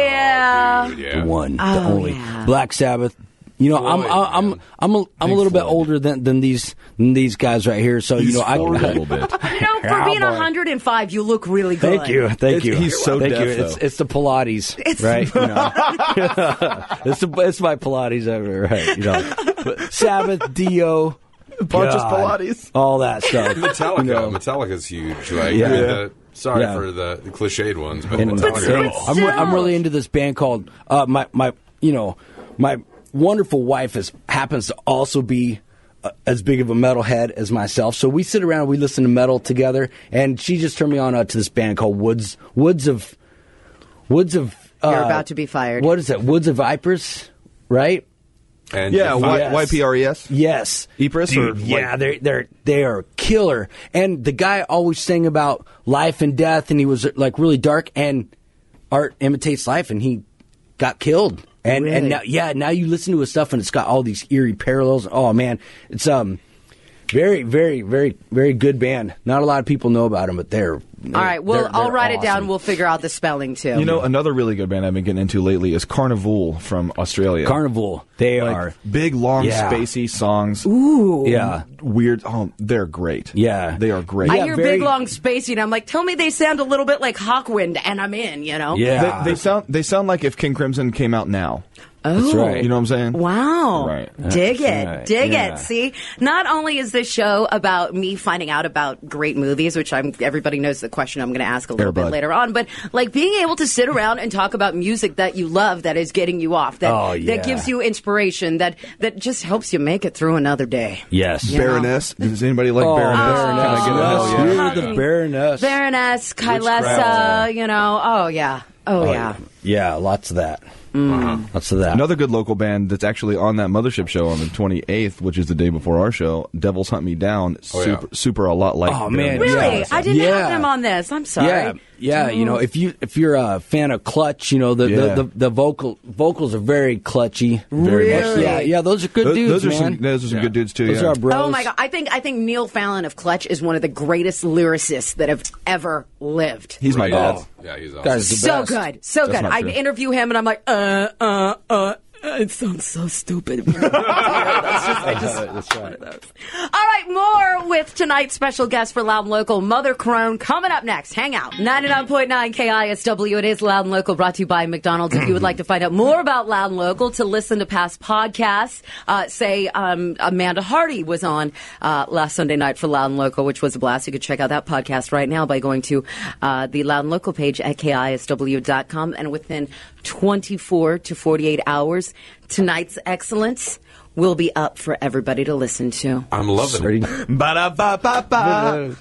Yeah.
Dude, yeah.
The one, the
Oh,
only
yeah.
Black Sabbath. You know, I'm
Floyd,
I'm I'm
man.
I'm a, I'm a
Pink
little bit
Floyd.
older than than these than these guys right here. So you
He's
know, I
forward a little bit.
You know, for
Oh,
being
boy.
one hundred five, you look really good.
Thank you, thank
It's-
you.
he's so
thank
deaf,
you. It's
though.
it's the Pilates,
It's-
right? You know? it's the it's my Pilates over, right? You know, but Sabbath, Dio,
Bunch of
God,
Pilates.
all that stuff.
Metallica.
You know?
Metallica's huge. Like,
Yeah.
I mean, the, sorry
Yeah.
for the, the cliched ones, but
And-
Metallica.
and I'm, re- I'm really into this band called uh, my my you know my wonderful wife is happens to also be uh, as big of a metalhead as myself. So we sit around, we listen to metal together, and she just turned me on uh, to this band called Woods Woods of Woods of. Uh,
You're about to be fired.
What is it? Woods of Vipers, right?
And
Yeah,
Defiant.
y-
Yes.
Y P R E S.
Yes.
Ypres or
Dude,
like-
yeah, they're they're they are killer. And the guy always sang about life and death, and he was like really dark. And art imitates life, and he got killed. And
Really?
and now, yeah, now you listen to his stuff, and it's got all these eerie parallels. Oh man, it's um very very very very good band. Not a lot of people know about them, but they're
All right, well,
they're-
I'll
they're
write it down.
awesome.
We'll figure out the spelling too.
You know, another really good band I've been getting into lately is Carnival from Australia.
Carnival. They
Like,
are
big, long,
Yeah.
spacey songs.
Ooh.
yeah.
Weird. Oh, they're great.
Yeah.
They are great.
I
Yeah,
hear
very-
big, long, spacey, and I'm like, tell me they sound a little bit like Hawkwind, and I'm in, you know?
Yeah.
They, they sound they sound like if King Crimson came out now.
Oh.
That's right.
You know what I'm saying?
Wow.
Right.
Dig it.
right.
Dig
Yeah.
it. See, not only is this show about me finding out about great movies, which I'm everybody knows the question I'm going to ask a little
Air
bit
Bud.
later on, but like being able to sit around and talk about music that you love that is getting you off, that
Oh, yeah.
that gives you inspiration, that that just helps you make it through another day.
Yes.
Yeah.
Baroness. Does anybody like
Oh,
Baroness?
Baroness.
Can I get a hell
Yes,
yeah?
you're the Baroness.
Baroness, Kylesa,
Witchcraft.
you know, oh yeah. Oh, yeah.
Yeah, lots of that. Lots of that.
Another good local band that's actually on that Mothership show on the twenty-eighth, which is the day before our show, Devils Hunt Me Down.
Oh, yeah.
super, super a lot like.
Oh, man,
Baroness.
Really?
Yeah.
I didn't
Yeah.
have them on this. I'm sorry.
Yeah, yeah. You know, if you if you're a fan of Clutch, you know the
Yeah.
the, the, the vocal vocals are very clutchy.
Very much
Really?
so.
Yeah, yeah. Those are good
Those,
dudes,
those are
man.
some. Those are some
Yeah.
good dudes too.
Those
yeah.
are our bros.
Oh my god! I think I think Neil Fallon of Clutch is one of the greatest lyricists that have ever lived.
He's my
Yeah.
dad.
Yeah, he's awesome.
Guys, the
So
best.
good, so
That's
good.
not
I
true.
interview him and I'm like, uh, uh, uh. It sounds so stupid. That's just, I just,
That's right.
All right, more with tonight's special guest for Loud and Local, Mother Crone, coming up next. Hang out. ninety-nine point nine K I S W. It is Loud and Local, brought to you by McDonald's. If you would like to find out more about Loud and Local, to listen to past podcasts, uh, say um, Amanda Hardy was on uh, last Sunday night for Loud and Local, which was a blast. You could check out that podcast right now by going to uh, the Loud and Local page at K I S W dot com. And within twenty-four to forty-eight hours, tonight's excellence will be up for everybody to listen to.
I'm loving it.
Ba-da-ba-ba-ba.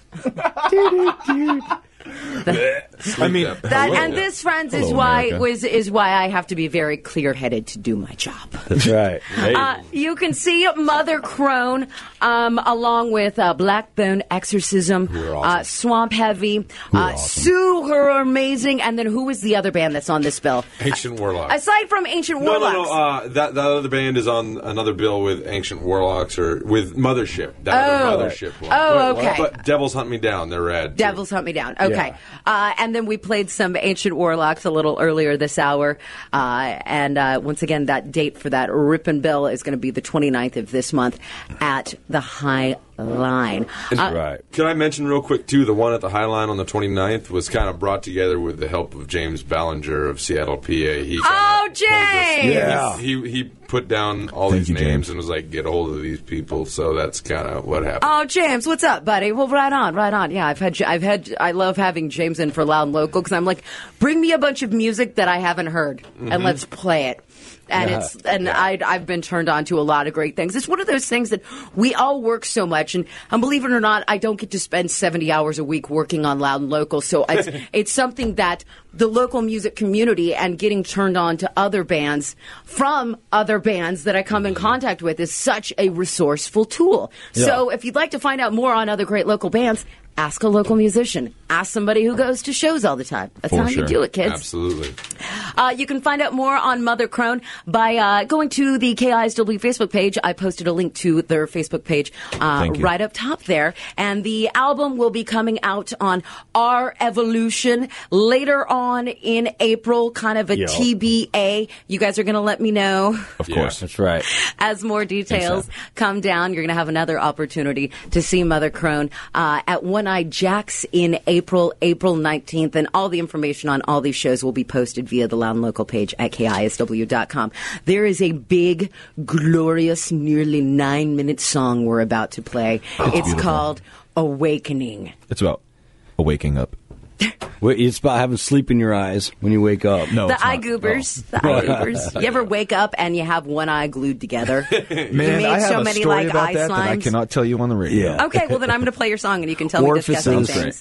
I mean,
That and this, friends, is
Hello,
why
America.
was is why I have to be very clear-headed to do my job.
That's right.
Uh, you can see Mother Crone um, along with uh, Blackbone Exorcism, uh, Swamp Heavy, uh, Sue, who are amazing, and then who is the other band that's on this bill?
Ancient Warlocks.
Aside from Ancient
No,
Warlocks.
no, no. Uh, that that other band is on another bill with Ancient Warlocks or with Mothership. That
Oh.
other Mothership one.
Oh,
But-
okay.
But Devils Hunt Me Down. They're rad. too.
Devils Hunt Me Down. Okay. Uh, and then we played some Ancient Warlocks a little earlier this hour. Uh, and uh, once again, that date for that Rippin' Bill is going to be the twenty-ninth of this month at the High Line. Uh,
Right.
Can I mention real quick, too, the one at the High Line on the twenty-ninth was kind of brought together with the help of James Ballinger of Seattle, P A. He
Oh, James!
Yeah.
He, he, he put down all
Thank
these
you,
names
James.
and was like, get a hold of these people. So that's kind of what happened.
Oh, James, what's up, buddy? Well, right on, right on. Yeah, I've had, I've had, I love having James in for Loud and Local because I'm like, bring me a bunch of music that I haven't heard and let's play it. And
Yeah.
it's and I I've been turned on to a lot of great things. It's one of those things that we all work so much, and, and believe it or not, I don't get to spend seventy hours a week working on Loud and Local. So it's it's something that the local music community and getting turned on to other bands from other bands that I come in contact with is such a resourceful tool. So if you'd like to find out more on other great local bands, ask a local musician. Ask somebody who goes to shows all the time. That's
For
how
sure.
you do it, kids.
Absolutely.
Uh, you can find out more on Mother Crone by uh, going to the K I S W Facebook page. I posted a link to their Facebook page uh,
Thank you.
right up top there. And the album will be coming out on Our Evolution later on in April, kind of a
Yo.
T B A. You guys are going to let me know
Of
Yeah.
course.
That's right.
as more details come down. You're going to have another opportunity to see Mother Crone uh, at One Eye Jack's in April, April nineteenth. And all the information on all these shows will be posted via the Loud and Local page at K I S W dot com. There is a big, glorious, nearly nine-minute song we're about to play. it's
beautiful.
called Awakening.
It's about waking up.
Wait, it's about having sleep in your eyes when you wake up.
No,
the
it's
eye
not.
goobers. The eye goobers. You ever wake up and you have one eye glued together?
Man,
you made
I have
so
a
many
story
like
about
eye
that that I
slimes.
cannot tell you on the radio.
Yeah.
Okay, well then I'm going to play your song and you can tell me disgusting
Orifices.
things.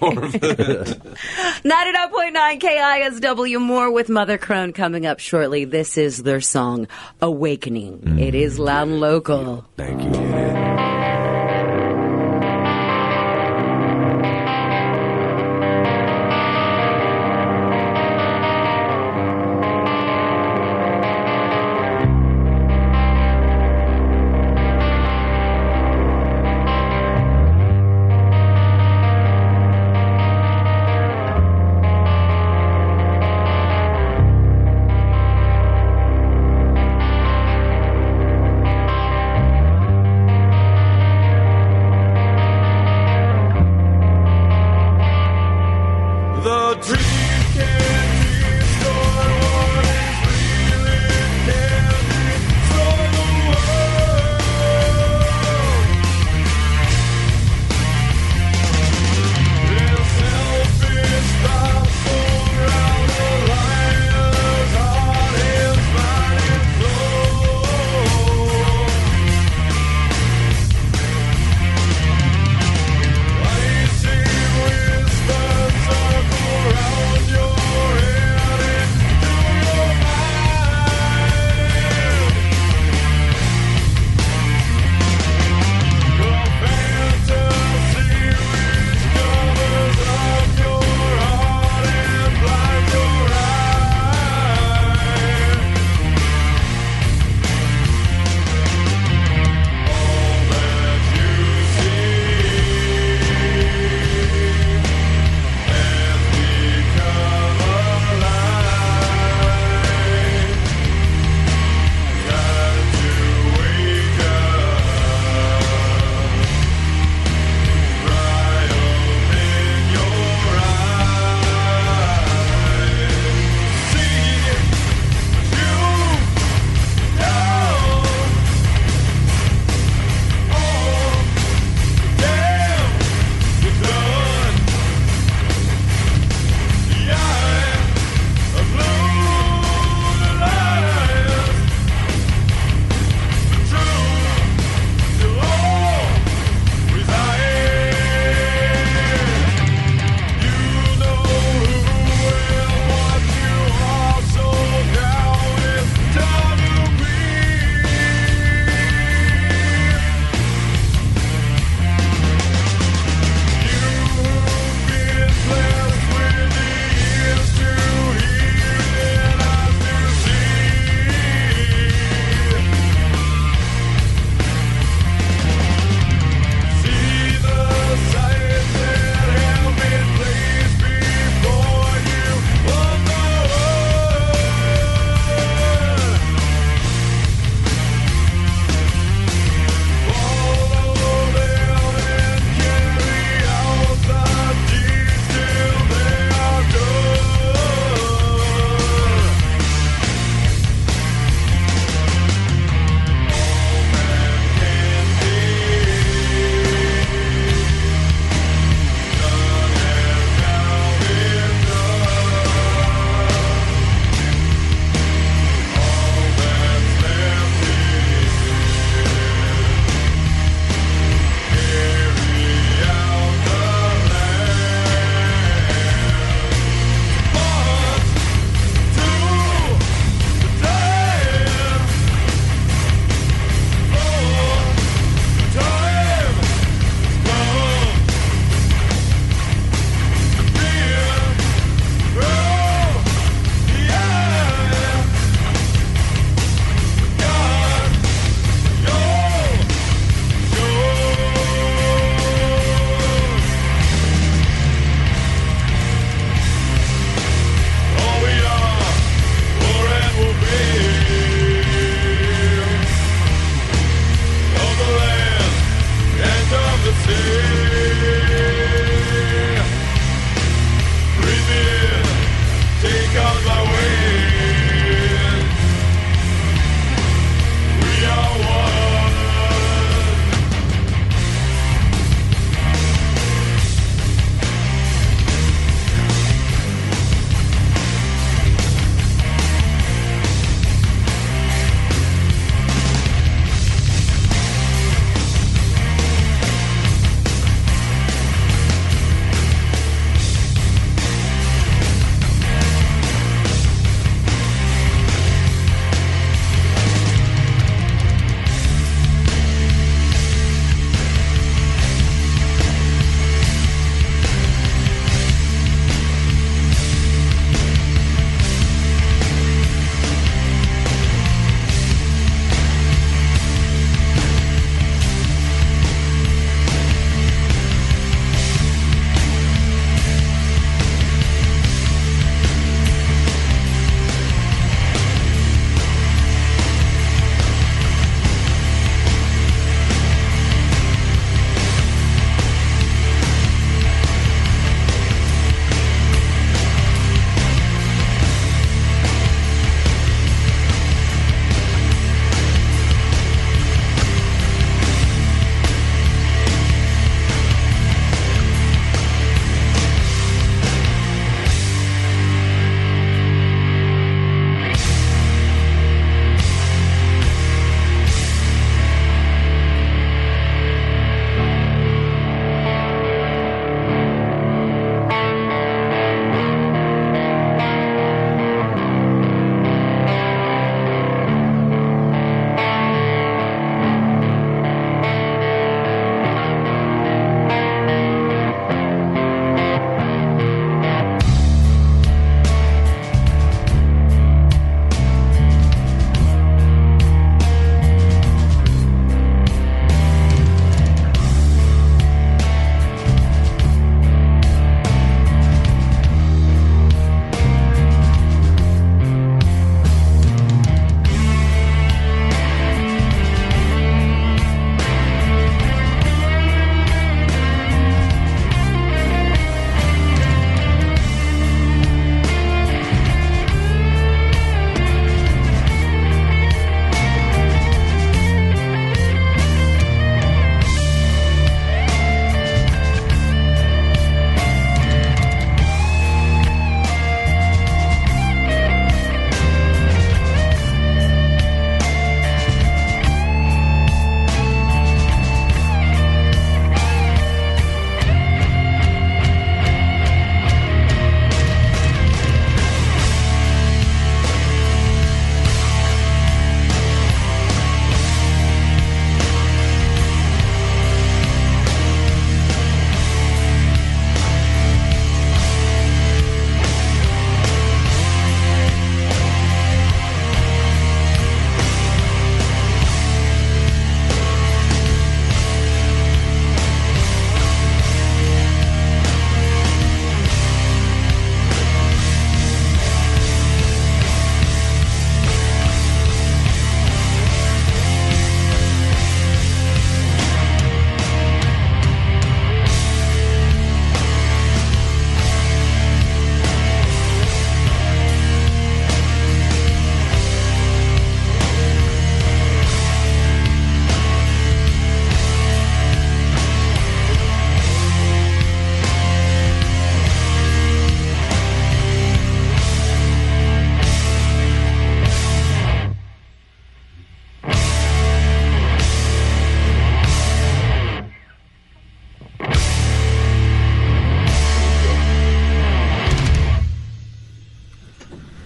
Okay. ninety-nine point nine K I S W. More with Mother Crone coming up shortly. This is their song, Awakening. It is Loud and Local.
Thank you.
Awakening.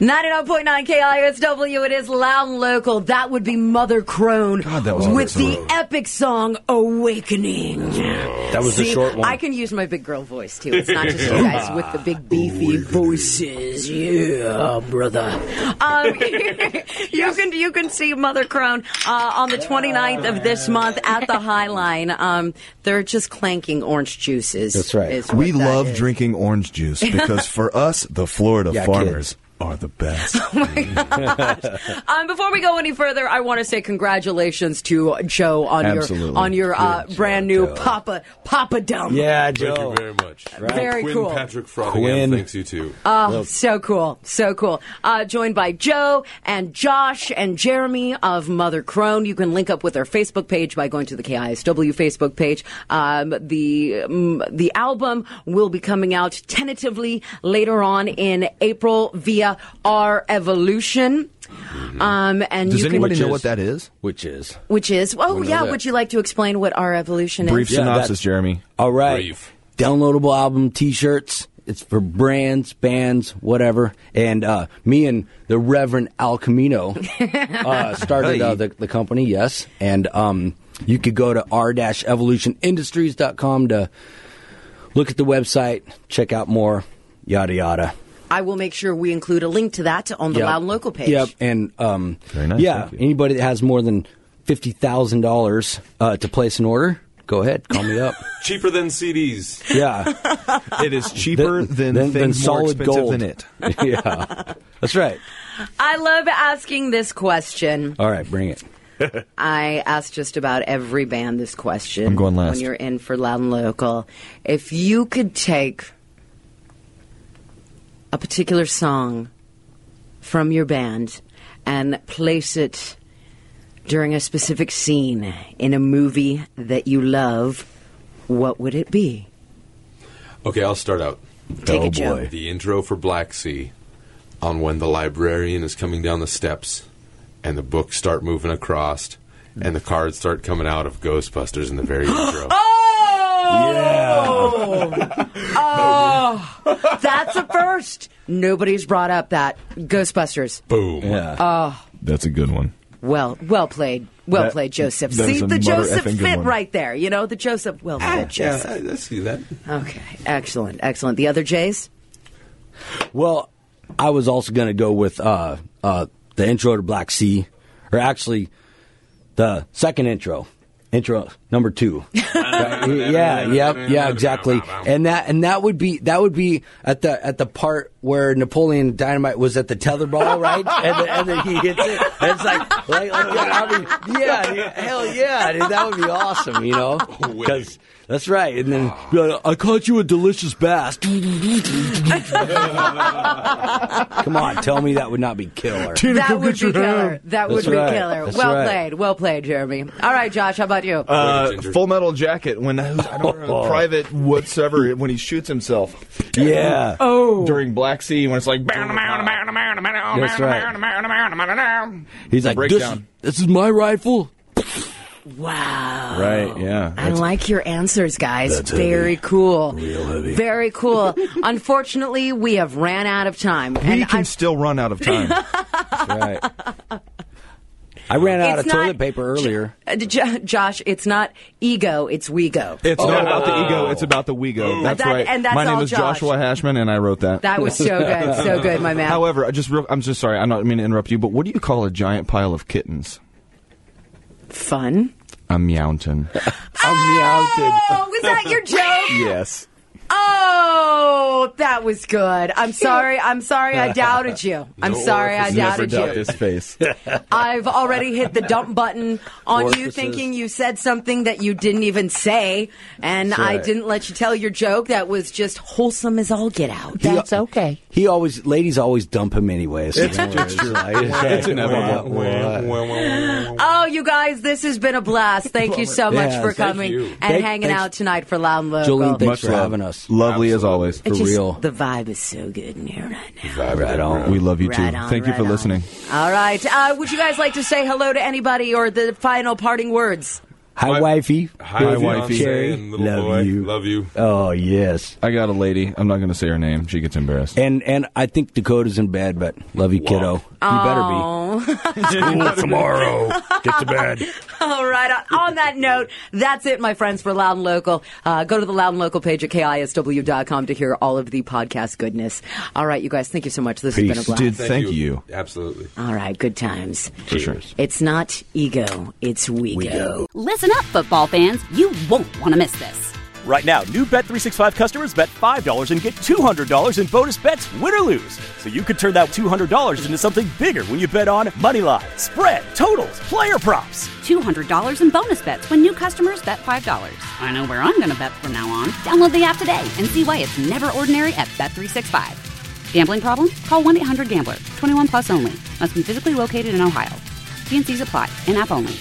ninety-nine point nine K I S W, it is Loud and Local. That would be Mother Crone
God, that was
with
awesome.
the epic song Awakening.
That was
See,
a short one.
I can use my big girl voice too. It's not just you guys with the big beefy voices. Yeah, brother. Um, you can you can see Mother Crone uh, on the twenty-ninth of this month at the High Line. Um, they're just clanking orange juices.
That's right.
is what
We
that
love
is.
drinking orange juice because for us, the Florida
Yeah,
farmers are the best.
Um, before we go any further, I want to say congratulations to Joe on
Absolutely.
your on your uh,
Good
brand
job,
new
Joe.
Papa Papa Dump.
Yeah,
Thank
Joe.
you very much.
Very
Quinn
cool.
Patrick Frothingham
Quinn.
thanks you too.
Oh, so cool. So cool. Uh, joined by Joe and Josh and Jeremy of Mother Crone. You can link up with their Facebook page by going to the K I S W Facebook page. Um, the um, the album will be coming out tentatively later on in April via Our Evolution. Um, and
Does
you
anybody
can,
know what that is?
Which is?
which is, oh
We know
yeah,
that.
would you like to explain what Our Evolution
Brief
is?
Yeah,
synopsis,
that-
Jeremy.
All right.
Brief.
Downloadable album T-shirts. It's for brands, bands, whatever. And uh, me and the Reverend Al Camino uh, started uh, the, the company, yes. And um, you could go to r dash evolution industries dot com to look at the website, check out more, yada, yada.
I will make sure we include a link to that on the
Yep.
Loud and Local page.
Yep, and um,
Very nice,
yeah,
thank you.
anybody that has more than fifty thousand dollars uh, to place an order, go ahead, call me up.
Cheaper than C Ds.
Yeah.
It is cheaper than,
than, than
things more
solid
expensive
gold.
than it.
Yeah, that's right.
I love asking this question.
All right, bring it.
I ask just about every band this question.
I'm going last.
When you're in for Loud and Local. If you could take a particular song from your band and place it during a specific scene in a movie that you love, what would it be?
Okay, I'll start out.
Take it, Joe.
The intro for Black Sea on when the librarian is coming down the steps and the books start moving across and the cards start coming out of Ghostbusters in the very intro.
Oh! Oh! That's a first. Nobody's brought up that. Ghostbusters.
Boom.
Yeah.
Oh.
That's a good one.
Well, well played. Well
That-
played, Joseph.
that
See,
is a
the
mother
Joseph
effing good
fit
one.
right there. You know, the Joseph. Well
Ah,
played, Joseph.
yeah, I, I see that.
Okay, excellent, excellent. The other Jays?
Well, I was also going to go with uh, uh, the intro to Black Sea, or actually the second intro, intro number two. yeah, yeah, yeah, exactly. And that and that would be that would be at the at the part where Napoleon Dynamite was at the tetherball, right? And then, and then he hits it. And it's like, like, like yeah, I mean, yeah, yeah, hell yeah, dude, that would be awesome, you know? Because that's right. And then be like, I caught you a delicious bass. Come on, tell me that would not be killer.
That would be killer. That would
That's
be
right.
killer.
That's
Well
right.
played. Well played, Jeremy. All right, Josh, how about you?
Uh, Full Metal Jacket, when I don't know, Private whatsoever, when he shoots himself.
Yeah.
Oh.
During Black Sea, when it's like.
That's right. He's like, this,
breakdown.
this is my rifle.
Wow.
Right, yeah.
I like your answers, guys.
That's
Very
heavy.
cool.
Real heavy.
Very cool. Unfortunately, we have ran out of time.
We
and
can
I-
still run out of time.
That's right. I ran out
It's
of toilet
not-
paper earlier.
Uh, Jo- Josh, it's not ego, it's we go.
It's not about the ego, it's about the we go. That's
That-
right.
and that's
my name
all
is
Josh.
Joshua Hashman, and I wrote that.
That was so good. So good, my man.
However, I just real, I'm just sorry. I'm not meaning to interrupt you, but what do you call a giant pile of kittens?
Fun.
A mountain.
Oh, was that your joke?
Yes.
Oh, that was good. I'm sorry. I'm sorry I doubted you. I'm
No
sorry I
orifice.
doubted
Never
you.
doubt this face.
I've already hit the dump button on you
Orifices.
thinking you said something that you didn't even say, and
That's
I
right.
didn't let you tell your joke that was just wholesome as all get out. That's okay.
He always, ladies always dump him anyway. So
It's-
don't
it's
worry.
true.
Like,
It's inevitable.
What?
Oh, you guys, this has been a blast. Thank you so much
Yeah,
for
thank
coming
you.
and
Thank-
hanging
thanks-
out tonight for Loud and Local.
Jolene, thanks
Much
for
love.
having us.
Lovely as always.
It's
For
just,
real.
the vibe is so good in here right now.
Right on.
We love you too.
Right on,
Thank you
right
for
on.
listening.
All right. Uh, would you guys like to say hello to anybody or the final parting words?
Hi,
My-
wifey.
Hi,
wifey.
Cherry.
and little
Love
boy.
you.
Love you.
Oh, yes.
I got a lady. I'm not going to say her name. She gets embarrassed.
And and I think Dakota's in bed, but love you, kiddo.
Oh.
You better be. School tomorrow. Get to bed.
All right. On, on that note, that's it, my friends, for Loud and Local. Uh, go to the Loud and Local page at K I S W dot com to hear all of the podcast goodness. All right, you guys, thank you so much. This
Peace.
has been a blast.
Dude, thank, thank you. you.
Absolutely.
All right, good times.
For sure.
It's not ego, it's we,
We
go.
go.
Listen up, football fans. You won't want to miss this.
Right now, new Bet three sixty-five customers bet five dollars and get two hundred dollars in bonus bets, win or lose. So you could turn that two hundred dollars into something bigger when you bet on money line, spread, totals, player props.
two hundred dollars in bonus bets when new customers bet five dollars. I know where I'm going to bet from now on. Download the app today and see why it's never ordinary at Bet three sixty-five. Gambling problem? Call one eight hundred gambler. twenty-one plus only. Must be physically located in Ohio. T and Cs apply. In-app only.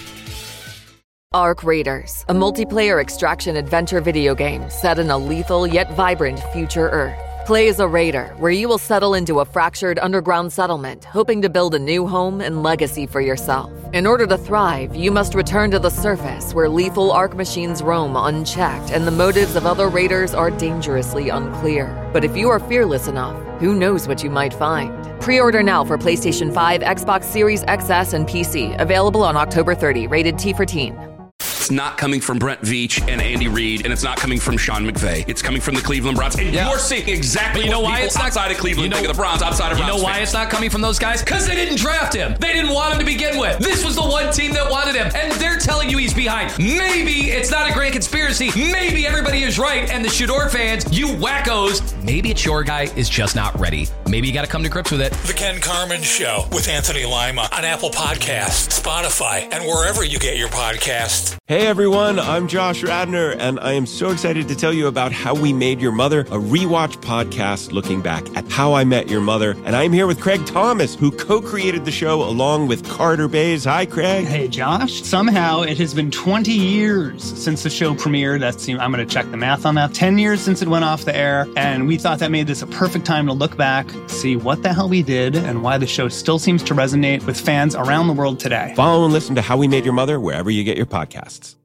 Ark Raiders, a multiplayer extraction adventure video game set in a lethal yet vibrant future Earth. Play as a raider, where you will settle into a fractured underground settlement, hoping to build a new home and legacy for yourself. In order to thrive, you must return to the surface, where lethal Ark machines roam unchecked and the motives of other raiders are dangerously unclear. But if you are fearless enough, who knows what you might find? Pre-order now for PlayStation five, Xbox Series X S, and P C. Available on October thirtieth. Rated T for teen.
It's not coming from Brent Veach and Andy Reid, and it's not coming from Sean McVay. It's coming from the Cleveland Browns. And
Yeah.
you're seeing exactly
But you know
what
why
people
it's not-
outside of Cleveland
you know-
think of the Browns, outside of
You
Browns
know why
fans.
it's not coming from those guys? Because they didn't draft him. They didn't want him to begin with. This was the one team that wanted him, and they're telling you he's behind. Maybe it's not a grand conspiracy. Maybe everybody is right, and the Shador fans, you wackos, maybe it's your guy is just not ready. Maybe you got to come to grips with it.
The Ken Carmen Show with Anthony Lima on Apple Podcasts, Spotify, and wherever you get your podcasts.
Hey everyone, I'm Josh Radner, and I am so excited to tell you about How We Made Your Mother, a rewatch podcast looking back at How I Met Your Mother. And I'm here with Craig Thomas, who co-created the show along with Carter Bays. Hi, Craig.
Hey, Josh. Somehow it has been twenty years since the show premiered. That's I'm going to check the math on that. ten years since it went off the air, and we thought that made this a perfect time to look back, see what the hell we did, and why the show still seems to resonate with fans around the world today.
Follow and listen to How We Made Your Mother wherever you get your podcasts.